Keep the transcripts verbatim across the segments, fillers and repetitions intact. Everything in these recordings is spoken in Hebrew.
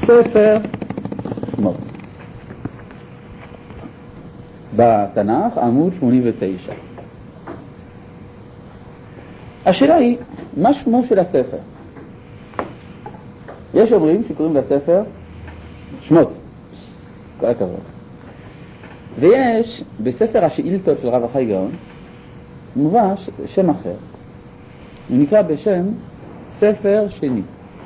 ספר שמות. בתנ"ך עמוד שמונים ותשע. השאלה היא, מה שמו של הספר? יש אומרים שקוראים לספר שמות, כל הכבוד. ויש בספר השאילתות של רב החי גאון מובא שם אחר, הוא נקרא בשם ספר שני.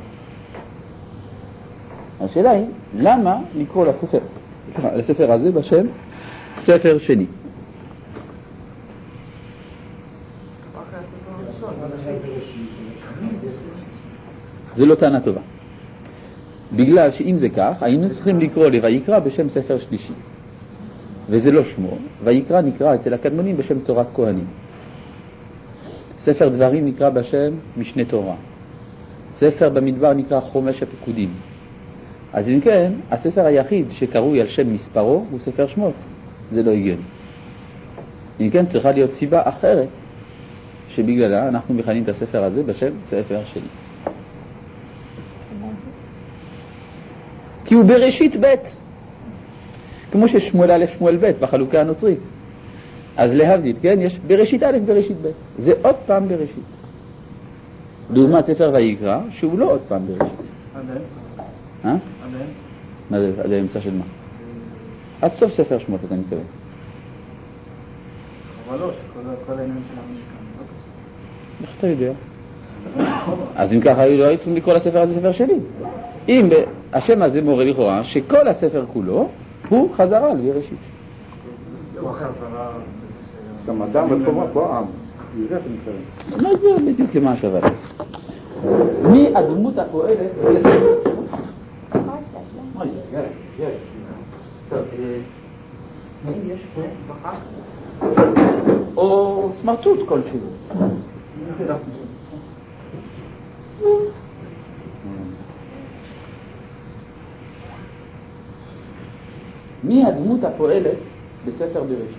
השאלה היא, למה לקרוא לספר, לספר הזה בשם ספר שני? זה לא טענה טובה. בגלל שאם זה כך, היינו צריכים לקרוא לויקרא בשם ספר שלישי. וזה לא שמו. ויקרא נקרא אצל הקדמונים בשם תורת כהנים. ספר דברים נקרא בשם משנה תורה. ספר במדבר נקרא חומש הפקודים. אז אם כן, הספר היחיד שקרוי על שם מספרו הוא ספר שמות. זה לא הגיוני. אם כן, צריכה להיות סיבה אחרת שבגללה אנחנו מכנים את הספר הזה בשם ספר שני. כי הוא בראשית ב', כמו ששמואל א' שמואל ב' בחלוקה הנוצרית. אז להבדיל, כן, יש בראשית א' בראשית ב'. זה עוד פעם בראשית. לעומת ספר ויקרא, שהוא לא עוד פעם בראשית. עד האמצע. אה? עד האמצע. מה זה? עד האמצע של מה? עד סוף ספר שמות, אתה מתכוון. אבל לא, שכל העניין של המשכן. איך אתה יודע? אז אם ככה, לא היו צריכים לקרוא לספר הזה ספר שלי. אם השם הזה מורה לכאורה שכל הספר כולו הוא חזרה לבראשית. הוא חזרה... גם אדם מקומו פה עם. לא יודע בדיוק למה השווה. מי הדמות הפועלת לספר? יאללה, יאללה. טוב, האם יש פה בחר? או סמרטוט כלשהו? מי הדמות הפועלת בספר בראשית?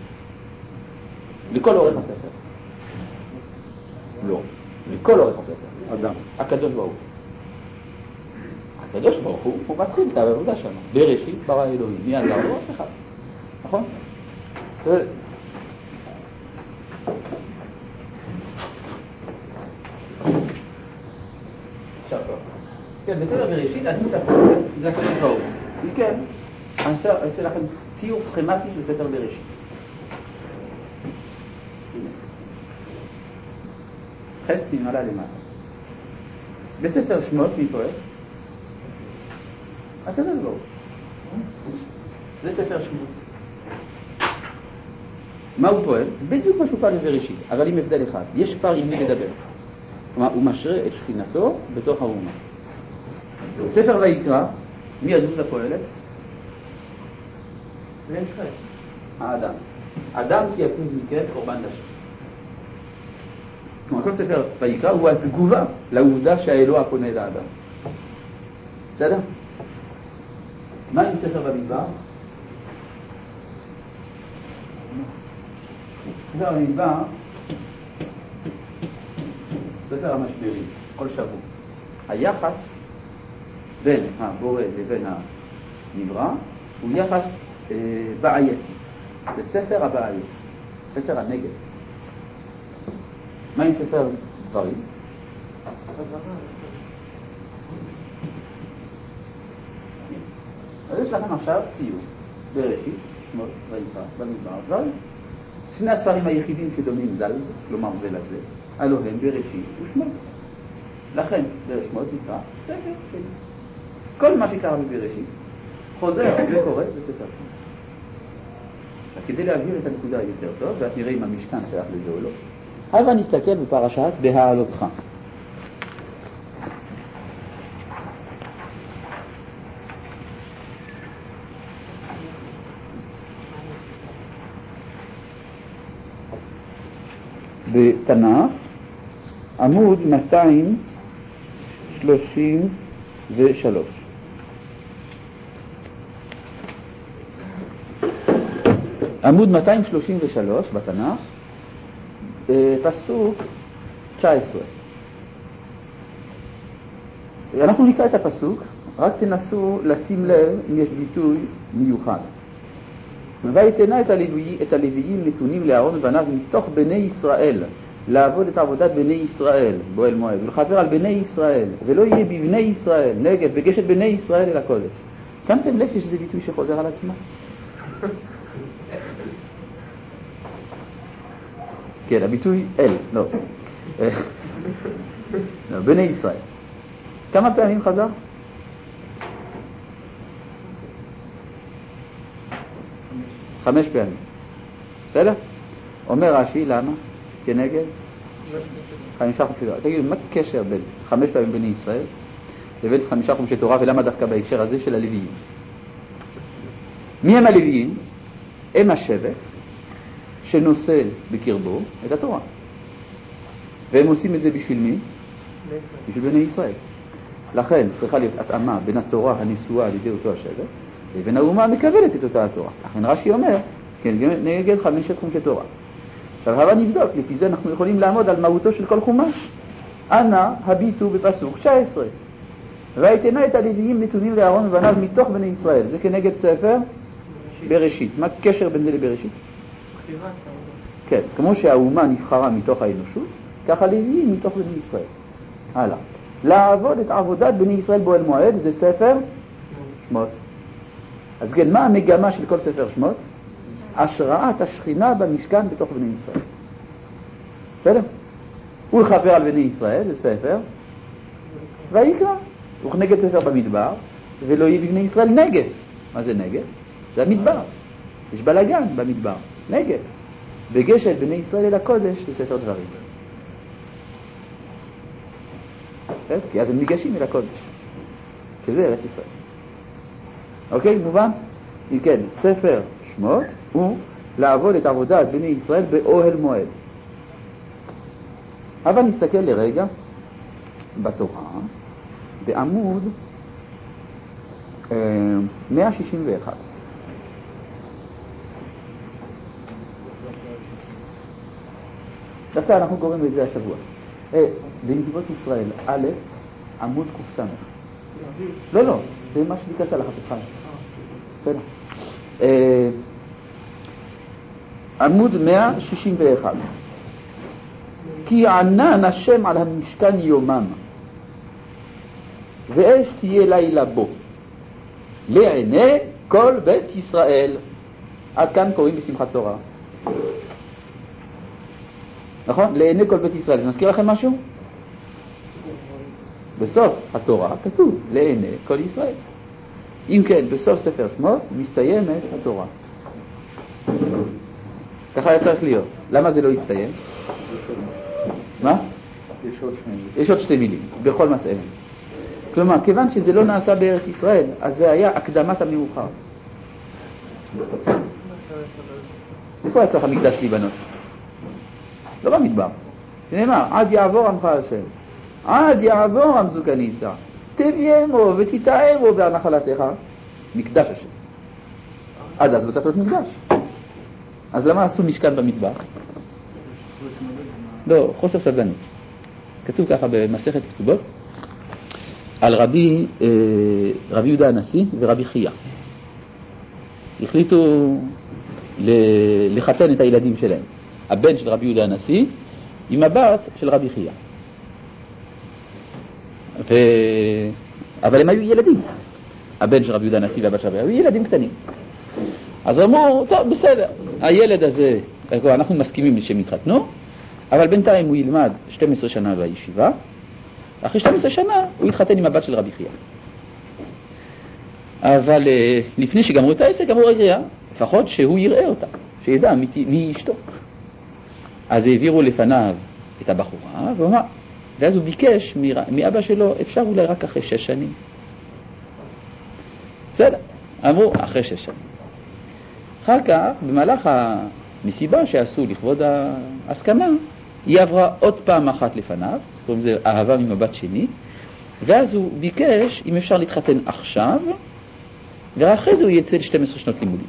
לכל אורך הספר. לא, לכל אורך הספר. אדם. הקדוש ברוך הוא. הקדוש ברוך הוא, הוא מתחיל את העבודה שלנו. בראשית ברא אלוהים. מי עזר לו? אף אחד. נכון? עכשיו טוב. כן, בספר בראשית, הדמות הפועלת זה הקדוש ברוך הוא. כן, אני אעשה לכם ציור סכמטי של ספר בראשית. חצי מעלה למטה. בספר שמות מי פועל? הקדוש ברוך הוא. זה ספר שמות. מה הוא פועל? בדיוק מה שהוא פועל בראשית, אבל עם הבדל אחד. יש פער עם מי לדבר. כלומר, הוא משרה את שכינתו בתוך האומה. ספר ויקרא, מי הדמות הפועלת? ואין חי. האדם. אדם כי יקום מכם קורבן לשם. כלומר, כל ספר ויקרא הוא התגובה לעובדה שהאלוה פונה את האדם. בסדר? מה עם ספר במדבר? ספר במדבר, ספר המשברים, כל שבוע. היחס בין הבורא לבין הנברא הוא יחס אה, בעייתי. זה ספר הבעיות, ספר הנגד. מה עם ספר דברים? אז יש לכם עכשיו ציור בראשית, שמות, ויקרא, במדבר, דברים. שני הספרים היחידים שדומים זה לזה, כלומר זה לזה, הלוא הם בראשית ושמות. לכן בשמות נקרא ספר שני. כל מה שקרה בבראשית חוזר וקורא בספר שני. כדי להבהיר את הנקודה יותר טוב, ואז נראה אם המשכן שייך לזה או לא. הבה נסתכל בפרשת בהעלותך. בתנ"ך, עמוד מאתיים שלושים ושלוש. עמוד מאתיים שלושים ושלוש בתנ"ך, פסוק תשע עשרה. אנחנו נקרא את הפסוק, רק תנסו לשים לב אם יש ביטוי מיוחד. ויתנה את הלוויים, את הלוויים נתונים לאהרון ובניו מתוך בני ישראל, לעבוד את עבודת בני ישראל באוהל מועד, ולכפר על בני ישראל, ולא יהיה בבני ישראל, נגד, בגשת בני ישראל אל הקודש. שמתם לב שזה ביטוי שחוזר על עצמו? כן, הביטוי אל, לא. לא, בני ישראל. כמה פעמים חזר? חמש פעמים. בסדר? אומר רש"י, למה? כנגד? חמישה חומשי תורה. תגידו, מה הקשר בין חמש פעמים בני ישראל לבין חמישה חומשי תורה, ולמה דווקא בהקשר הזה של הלוויים? מי הם הלוויים? הם השבט שנושא בקרבו את התורה. והם עושים את זה בשביל מי? בשביל בני ישראל. לכן צריכה להיות התאמה בין התורה הנשואה על ידי אותו השבט לבין האומה המקבלת את אותה התורה. לכן רש"י אומר, כן, נגד חמשת חומשי תורה. עכשיו, הבה נבדוק, לפי זה אנחנו יכולים לעמוד על מהותו של כל חומש. אנא הביטו בפסוק תשע עשרה. ויתנה את הלוויים נתונים לאהרון ובניו מתוך בני ישראל. זה כנגד ספר בראשית. מה הקשר בין זה לבראשית? כן, כמו שהאומה נבחרה מתוך האנושות, ככה לוויים מתוך בני ישראל. הלאה. לעבוד את עבודת בני ישראל באוהל מועד זה ספר שמות. אז כן, מה המגמה של כל ספר שמות? השראת השכינה במשכן בתוך בני ישראל. בסדר? ולכפר על בני ישראל זה ספר ויקרא. וכנגד ספר במדבר, ולא יהיה בבני ישראל נגף. מה זה נגף? זה המדבר. יש בלגן במדבר. נגף. וגשת בני ישראל אל הקודש זה ספר דברים. כי אז הם ניגשים אל הקודש, שזה ארץ ישראל. אוקיי, מובן? אם כן, ספר שמות הוא לעבוד את עבודת בני ישראל באוהל מועד. אבל נסתכל לרגע בתורה, בעמוד אה, מאה שישים ואחת. דווקא אנחנו קוראים את זה השבוע. אה, בנתיבות ישראל, א', עמוד קופסם. לא, לא, זה מה שביקשת לך, תצחק. בסדר. אה, עמוד מאה שישים ואחת. כי ענן השם על המשכן יומם, ואש תהיה לילה בו, לעיני כל בית ישראל. עד כאן קוראים בשמחת תורה. נכון? לעיני כל בית ישראל. זה מזכיר לכם משהו? בסוף התורה כתוב לעיני כל ישראל. אם כן, בסוף ספר שמות מסתיימת התורה. ככה היה צריך להיות. למה זה לא יסתיים? מה? יש עוד שני מילים. יש עוד שתי מילים, בכל מסעיהם. כלומר, כיוון שזה לא נעשה בארץ ישראל, אז זה היה הקדמת המאוחר. איפה היה צריך המקדש להיבנות? לא במדבר. זה נאמר, עד יעבור עמך השם. עד יעבור עמזו כניסה. תביימו ותתאמו בהנחלתך. מקדש השם. עד אז בצפות מקדש. אז למה עשו משכן במדבר? לא, חוסר סבלנות. כתוב ככה במסכת כתובות על רבי, אה, רבי יהודה הנשיא ורבי חייא. החליטו לחתן את הילדים שלהם. הבן של רבי יהודה הנשיא עם הבת של רבי חייא. ו... אבל הם היו ילדים. הבן של רבי יהודה הנשיא והבת של רבי היו ילדים קטנים. אז אמרו, טוב, בסדר, הילד הזה, אנחנו מסכימים שהם יתחתנו, אבל בינתיים הוא ילמד שתים עשרה שנה בישיבה, אחרי שתים עשרה שנה הוא יתחתן עם הבת של רבי חייא. אבל לפני שגמרו את העסק, אמרו רגע, לפחות שהוא יראה אותה, שידע מי, מי אשתו. אז העבירו לפניו את הבחורה, ואומר, ואז הוא ביקש מאבא שלו, אפשר אולי רק אחרי שש שנים. בסדר, אמרו, אחרי שש שנים. אחר כך, במהלך המסיבה שעשו לכבוד ההסכמה, היא עברה עוד פעם אחת לפניו, קוראים לזה אהבה ממבט שני, ואז הוא ביקש אם אפשר להתחתן עכשיו, ואחרי זה הוא יצא ל-שתים עשרה שנות לימודים.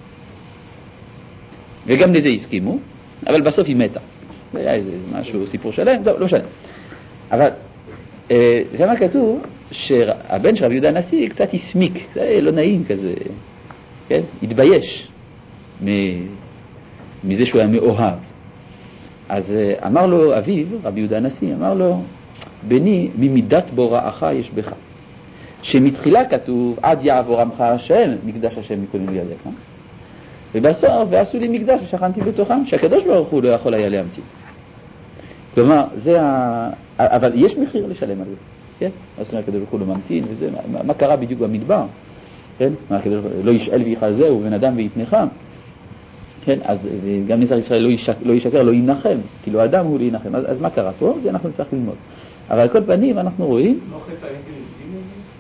וגם לזה הסכימו, אבל בסוף היא מתה. זה היה איזה משהו, סיפור שלם, טוב, לא שלם. אבל, אה, זה מה כתוב, שהבן של רבי יהודה הנשיא קצת הסמיק, זה לא נעים כזה, כן? התבייש מזה שהוא היה מאוהב. אז אמר לו אביו, רבי יהודה הנשיא, אמר לו, בני, ממידת בוראך יש בך. שמתחילה כתוב, עד יעבור עמך השם, מקדש השם יקוננו ידיך. ובסוף, ועשו לי מקדש ושכנתי בתוכם, שהקדוש ברוך הוא לא יכול היה להמציא. כלומר, זה ה... אבל יש מחיר לשלם על זה, כן? אז הקדוש ברוך הוא לא ממתין, וזה, מה, מה קרה בדיוק במדבר? כן? מה, הקדוש ברוך הוא לא ישאל ויחזהו, בן אדם ויתנך. כן? אז גם נצר ישראל לא, ישק, לא ישקר, לא ינחם, כאילו האדם הוא להינחם. אז, אז מה קרה פה? זה אנחנו נצטרך ללמוד. אבל על כל פנים אנחנו רואים... לא חטא העגל הקדים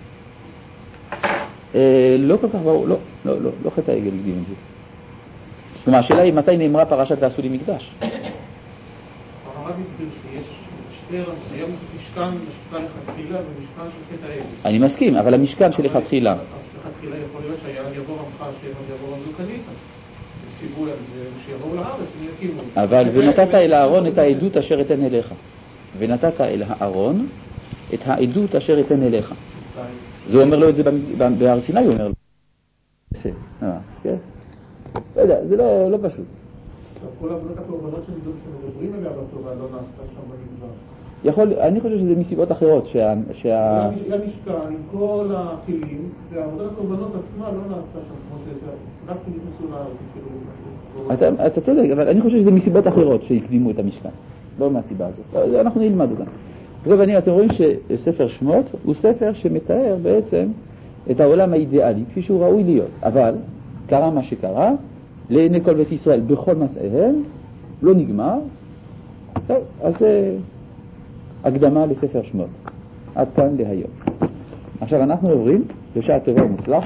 את זה? לא כל כך ברור, לא, לא, לא, לא חטא העגל הקדים את זה. כלומר, השאלה היא מתי נאמרה פרשת ועשו לי מקדש. הרב הסביר שיש שתי, היום משכן, משכן לכתחילה ומשכן של חטא העגל. אני מסכים, אבל המשכן של לכתחילה. לכתחילה יכול להיות שהיה יבוא עמך השם, יבוא עמדו קנית. ציווי על זה, שיבואו לארץ, הם יקימו. אבל ונתת אל הארון את העדות אשר אתן אליך. ונתת אל הארון את העדות אשר אתן אליך. זה אומר לו את זה בהר סיני, הוא אומר לו. כן? לא יודע, זה לא פשוט. כל עבודת הקורבנות שמדברים עליה בתורה לא נעשתה שם במדבר. יכול, אני חושב שזה מסיבות אחרות שה... שה... למשכן, עם כל הכלים, ועבודת הקורבנות עצמה לא נעשתה שם כמו שזה, רק נכנסו לארץ, אתה, אתה צודק, אבל אני חושב שזה מסיבות אחרות שהקדימו את המשכן. לא מהסיבה הזאת. אנחנו נלמד אותם. טוב, אני, אתם רואים שספר שמות הוא ספר שמתאר בעצם את העולם האידיאלי, כפי שהוא ראוי להיות. אבל קרה מה שקרה, לעיני כל בית ישראל, בכל מסעיהם, לא נגמר. טוב, אז הקדמה לספר שמות. עד כאן להיום. עכשיו אנחנו עוברים בשעה טובה ומוצלחת.